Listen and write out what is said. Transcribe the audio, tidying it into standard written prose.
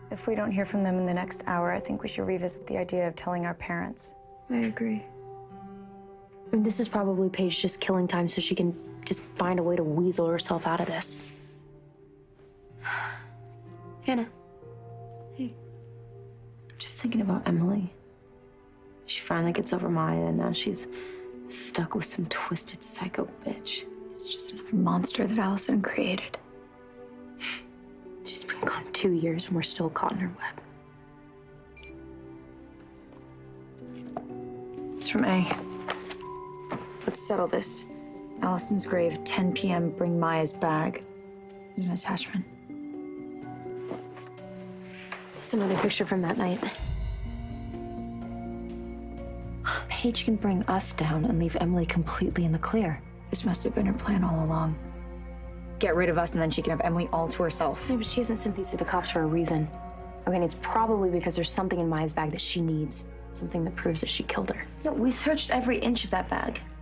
If we don't hear from them in the next hour, I think we should revisit the idea of telling our parents. I agree. And this is probably Paige just killing time so she can just find a way to weasel herself out of this. Hannah. Hey. I'm just thinking about Emily. She finally gets over Maya, and now she's stuck with some twisted psycho bitch. It's just another monster that Allison created. She's been gone 2 years, and we're still caught in her web. It's from A. Let's settle this. Allison's grave, 10 p.m., bring Maya's bag. There's an attachment. That's another picture from that night. Paige can bring us down and leave Emily completely in the clear. This must have been her plan all along. Get rid of us, and then she can have Emily all to herself. Yeah, but she hasn't sent these to the cops for a reason. Okay, and it's probably because there's something in Maya's bag that she needs. Something that proves that she killed her. No, we searched every inch of that bag.